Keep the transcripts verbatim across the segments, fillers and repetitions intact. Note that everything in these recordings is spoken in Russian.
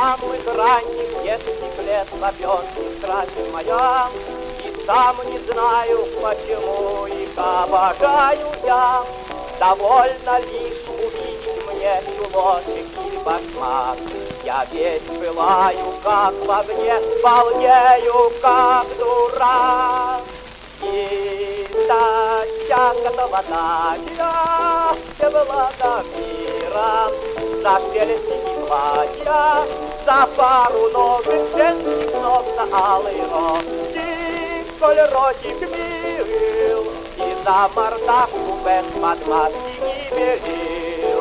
самых ранних детских лет вопьется страсть моя, и сам не знаю, почему их обожаю я. Довольно лишь увидеть мне чулочек и башмак, я весь пылаю, как в огне, балдею, как дурак. И тяготова тачка, где была до мира, за шелестики платья, за пару новых женских ног на алый ротик, коль ротик мил, и за мордашку без подмазки не белил.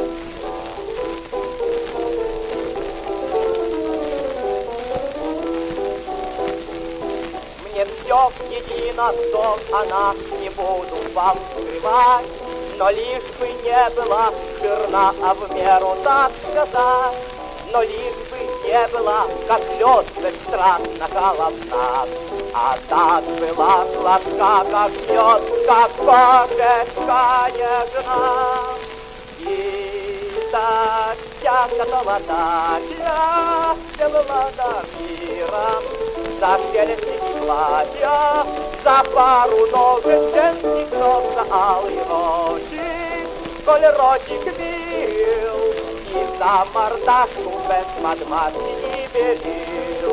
Мне все едино, сон она, не буду вам скрывать, но лишь бы не была жирна, а в меру, так сказать. Но лишь бы не была, как лед, бесстрастно холодна, а так была сладка, как мед, как кошечка нежна. И так тяготова тачка, где была до мира, за шелестики платья, за пару новых женских ног на алый ротик, коль ротик мил, и за мордашку без подмазки не белил.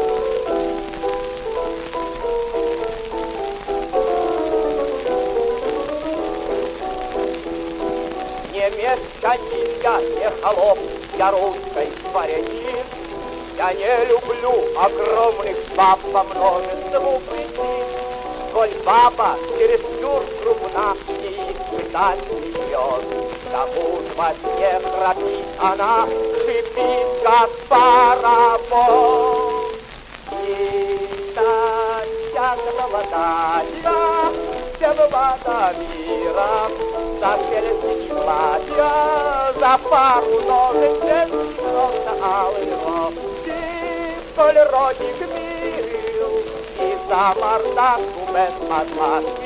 Не мешканин я, не холоп, я русской дворянин. Я не люблю огромных баб по множеству причин. Коль баба чересчур крупна, не испытать ее, тому во сне храпит она, шипит, как паровоз. И тяготова тачка, где была до мира, за шелестики платья, за пару новых женских ног на алый ротик, коль ротик мил, и за мордашку без подмазки